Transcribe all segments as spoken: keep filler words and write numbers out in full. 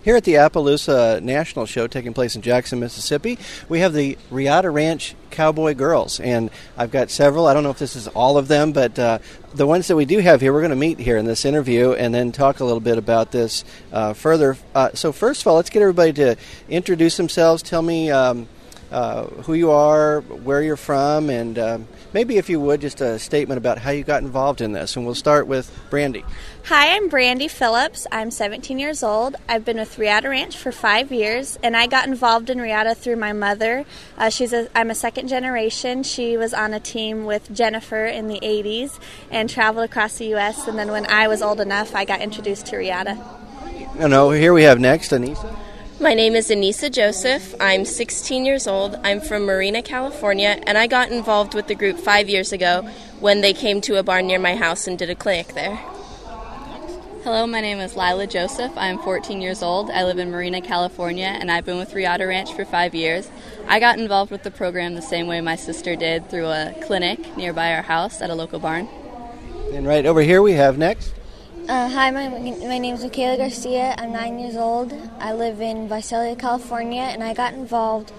Here at the Appaloosa National Show taking place in Jackson, Mississippi, we have the Reata Ranch Cowboy Girls, and I've got several. I don't know if this is all of them, but uh, the ones that we do have here, we're going to meet here in this interview and then talk a little bit about this uh, further. Uh, so first of all, let's get everybody to introduce themselves. Tell me um, uh, who you are, where you're from, and um, maybe if you would, just a statement about how you got involved in this. And we'll start with Brandy. Hi, I'm Brandy Phillips. I'm seventeen years old. I've been with Reata Ranch for five years, and I got involved in Reata through my mother. Uh, she's a, I'm a second generation. She was on a team with Jennifer in the eighties and traveled across the U S, and then when I was old enough, I got introduced to Reata. No, no, here we have next, Anissa. My name is Anissa Joseph. I'm sixteen years old. I'm from Marina, California, and I got involved with the group five years ago when they came to a barn near my house and did a clinic there. Hello, my name is Lila Joseph. I'm fourteen years old. I live in Marina, California, and I've been with Reata Ranch for five years. I got involved with the program the same way my sister did, through a clinic nearby our house at a local barn. And right over here we have next. Uh, hi, my my name is Michaela Garcia. I'm nine years old. I live in Visalia, California, and I got involved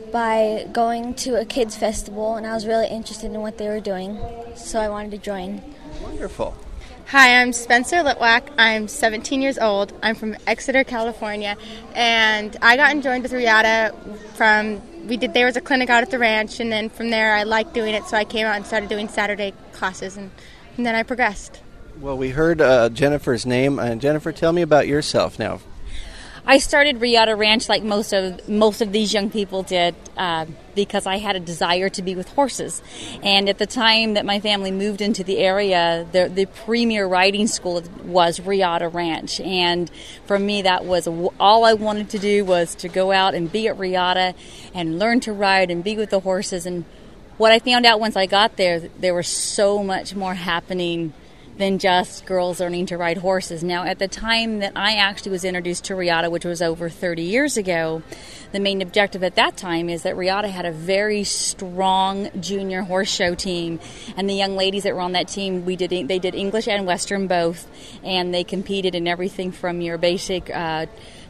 by going to a kids festival, and I was really interested in what they were doing, so I wanted to join. Wonderful. Hi, I'm Spencer Litwack. I'm seventeen years old. I'm from Exeter, California, and I got joined with Reata from we did. There was a clinic out at the ranch, and then from there I liked doing it, so I came out and started doing Saturday classes, and, and then I progressed. Well, we heard uh, Jennifer's name. And Jennifer, tell me about yourself now. I started Reata Ranch like most of most of these young people did uh, because I had a desire to be with horses. And at the time that my family moved into the area, the, the premier riding school was Reata Ranch. And for me, that was all I wanted to do, was to go out and be at Reata and learn to ride and be with the horses. And what I found out once I got there, there was so much more happening than just girls learning to ride horses. Now, at the time that I actually was introduced to Reata, which was over thirty years ago, the main objective at that time is that Reata had a very strong junior horse show team, and the young ladies that were on that team, we did they did English and Western both, and they competed in everything from your basic uh,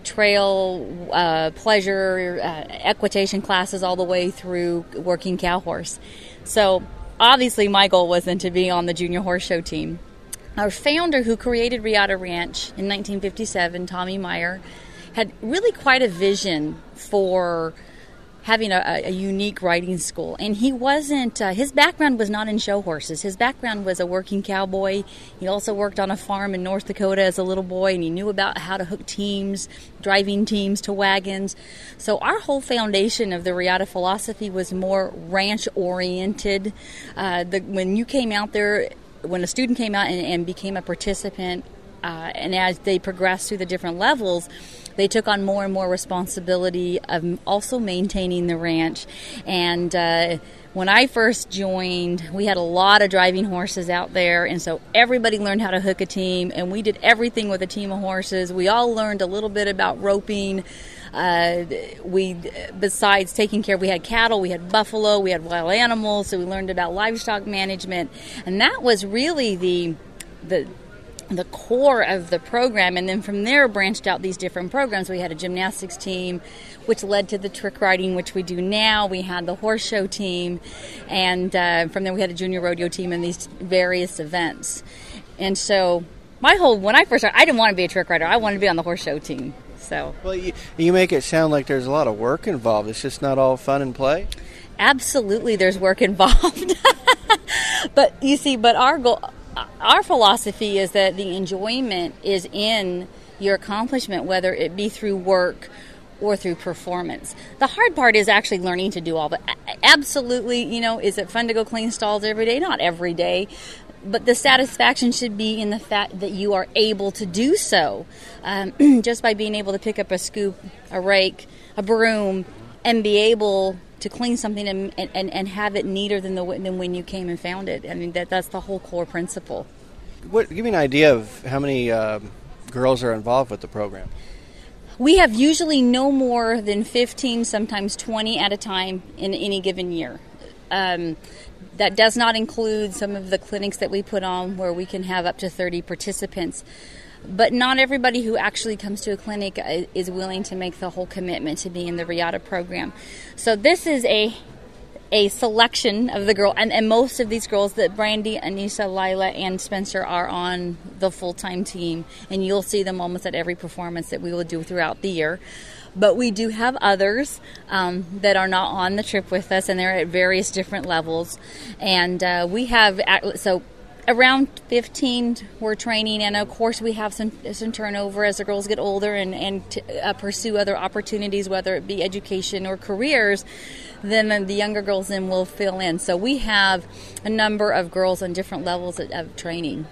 trail, uh, pleasure, uh, equitation classes, all the way through working cow horse. So, obviously, my goal was then to be on the junior horse show team. Our founder, who created Reata Ranch in nineteen fifty-seven, Tommy Meyer, had really quite a vision for having a, a unique riding school. And he wasn't, uh, his background was not in show horses. His background was a working cowboy. He also worked on a farm in North Dakota as a little boy, and he knew about how to hook teams, driving teams to wagons. So our whole foundation of the Reata philosophy was more ranch-oriented. Uh, the, when you came out there, when a student came out and, and became a participant, uh, and as they progressed through the different levels, they took on more and more responsibility of also maintaining the ranch. And uh, when I first joined, we had a lot of driving horses out there, and so everybody learned how to hook a team, and we did everything with a team of horses. We all learned a little bit about roping. Uh, we, besides taking care, we had cattle, we had buffalo, we had wild animals, so we learned about livestock management, and that was really the the the core of the program. And then from there branched out these different programs. We had a gymnastics team, which led to the trick riding, which we do now. We had the horse show team, and uh, from there we had a junior rodeo team and these various events. And so my whole, when I first started, I didn't want to be a trick rider. I wanted to be on the horse show team. So, well, you, you make it sound like there's a lot of work involved. It's just not all fun and play? Absolutely, there's work involved. But you see, but our goal, our philosophy is that the enjoyment is in your accomplishment, whether it be through work or through performance. The hard part is actually learning to do all that. Absolutely, you know, is it fun to go clean stalls every day? Not every day. But the satisfaction should be in the fact that you are able to do so. Um, just by being able to pick up a scoop, a rake, a broom, and be able to clean something and, and, and have it neater than the than when you came and found it. I mean, that that's the whole core principle. What, give me an idea of how many uh, girls are involved with the program. We have usually no more than fifteen, sometimes twenty at a time in any given year. Um, that does not include some of the clinics that we put on where we can have up to thirty participants. But not everybody who actually comes to a clinic is willing to make the whole commitment to be in the Reata program. So this is a a selection of the girl, and, and most of these girls that Brandy, Anissa, Lila, and Spencer are on the full-time team, and you'll see them almost at every performance that we will do throughout the year. But we do have others um, that are not on the trip with us, and they're at various different levels. And uh, we have, so around fifteen we're training, and of course we have some some turnover as the girls get older and, and t- uh, pursue other opportunities, whether it be education or careers. Then the younger girls then will fill in. So we have a number of girls on different levels of, of training.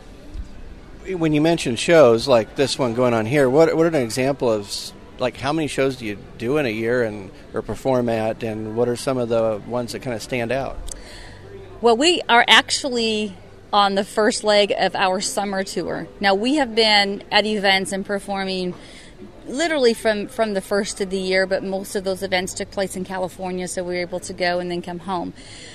When you mention shows like this one going on here, what what are an example of, like, how many shows do you do in a year and or perform at, and what are some of the ones that kind of stand out? Well, we are actually on the first leg of our summer tour. Now, we have been at events and performing literally from, from the first of the year, but most of those events took place in California, so we were able to go and then come home.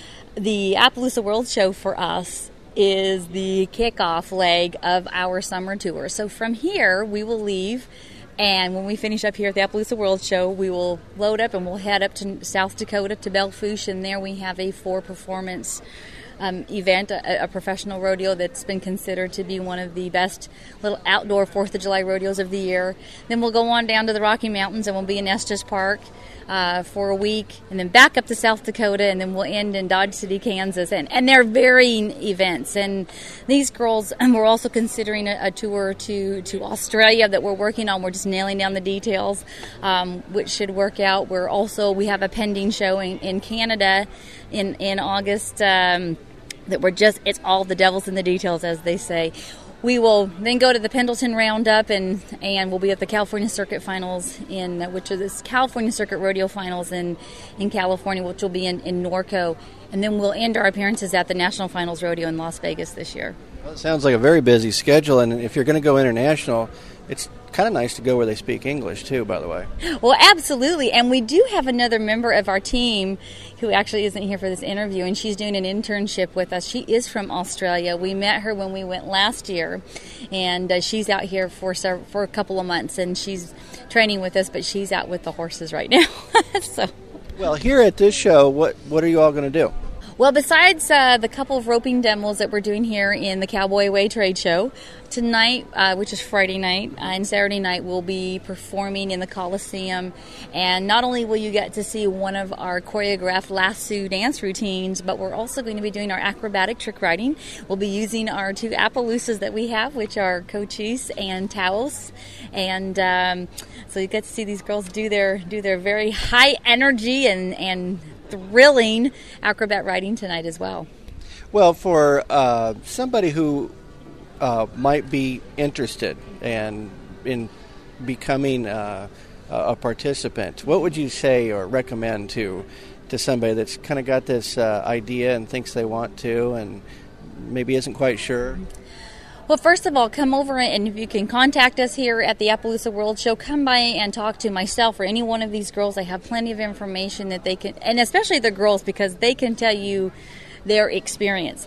The Appaloosa World Show for us is the kickoff leg of our summer tour. So from here, we will leave, and when we finish up here at the Appaloosa World Show, we will load up and we'll head up to South Dakota to Belle Fourche, and there we have a four-performance Um, event, a, a professional rodeo that's been considered to be one of the best little outdoor fourth of July rodeos of the year. Then we'll go on down to the Rocky Mountains, and we'll be in Estes Park uh, for a week, and then back up to South Dakota, and then we'll end in Dodge City, Kansas. And, and they're varying events. And these girls, and we're also considering a, a tour to, to Australia that we're working on. We're just nailing down the details, um, which should work out. We're also, we have a pending show in, in Canada in, in August. Um, that we're just, it's all the devil's in the details, as they say. We will then go to the Pendleton Roundup, and, and we'll be at the California Circuit Finals, in which are this California Circuit Rodeo Finals in, in California, which will be in, in Norco. And then we'll end our appearances at the National Finals Rodeo in Las Vegas this year. Well, it sounds like a very busy schedule, and if you're going to go international, it's kind of nice to go where they speak English, too, by the way. Well, absolutely. And we do have another member of our team who actually isn't here for this interview, and she's doing an internship with us. She is from Australia. We met her when we went last year, and uh, she's out here for several, for a couple of months, and she's training with us, but she's out with the horses right now. so, Well, here at this show, what, what are you all going to do? Well, besides uh, the couple of roping demos that we're doing here in the Cowboy Way Trade Show, tonight, uh, which is Friday night, uh, and Saturday night, we'll be performing in the Coliseum. And not only will you get to see one of our choreographed lasso dance routines, but we're also going to be doing our acrobatic trick riding. We'll be using our two Appaloosas that we have, which are Cochise and Taos. And um, so you get to see these girls do their do their very high energy and, and thrilling acrobat riding tonight as well. Well, for uh, somebody who uh, might be interested and in becoming uh, a participant, what would you say or recommend to to somebody that's kind of got this uh, idea and thinks they want to and maybe isn't quite sure? Well, first of all, come over, and if you can contact us here at the Appaloosa World Show, come by and talk to myself or any one of these girls. I have plenty of information that they can, and especially the girls, because they can tell you their experience.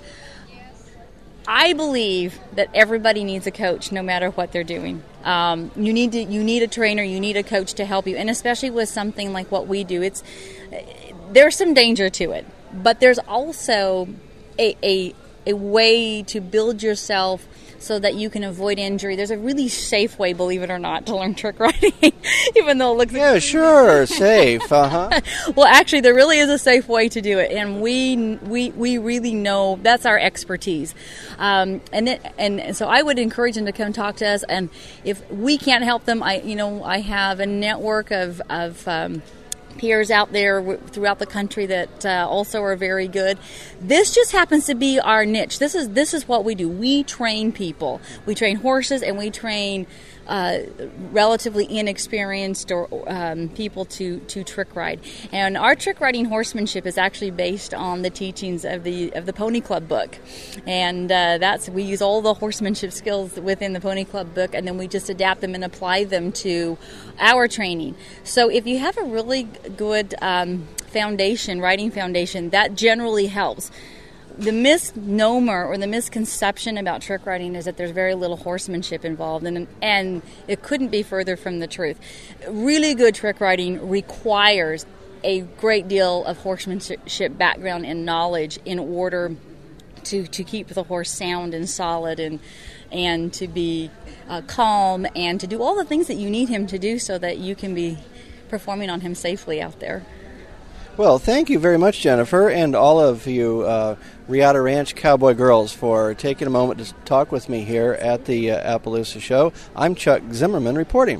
I believe that everybody needs a coach, no matter what they're doing. Um, you need to, you need a trainer, you need a coach to help you, and especially with something like what we do, it's there's some danger to it, but there's also a a, a way to build yourself so that you can avoid injury. There's a really safe way, believe it or not, to learn trick riding, even though it looks... Yeah, sure, safe, uh-huh. Well, actually, there really is a safe way to do it, and we we we really know that's our expertise. Um, and it, and so I would encourage them to come talk to us, and if we can't help them, I you know I have a network of of um, peers out there w- throughout the country that uh, also are very good. This just happens to be our niche. This is this is what we do. We train people. We train horses, and we train uh, relatively inexperienced or um, people to, to trick ride. And our trick riding horsemanship is actually based on the teachings of the of the Pony Club book, and uh, that's we use all the horsemanship skills within the Pony Club book, and then we just adapt them and apply them to our training. So if you have a really good um, foundation, riding foundation, that generally helps. the misnomer or the misconception about trick riding is that there's very little horsemanship involved, and and it couldn't be further from the truth. Really good trick riding requires a great deal of horsemanship background and knowledge in order to, to keep the horse sound and solid and and to be uh, calm and to do all the things that you need him to do so that you can be performing on him safely out there. Well, thank you very much, Jennifer, and all of you uh, Reata Ranch Cowboy Girls for taking a moment to talk with me here at the uh, Appaloosa Show. I'm Chuck Zimmerman reporting.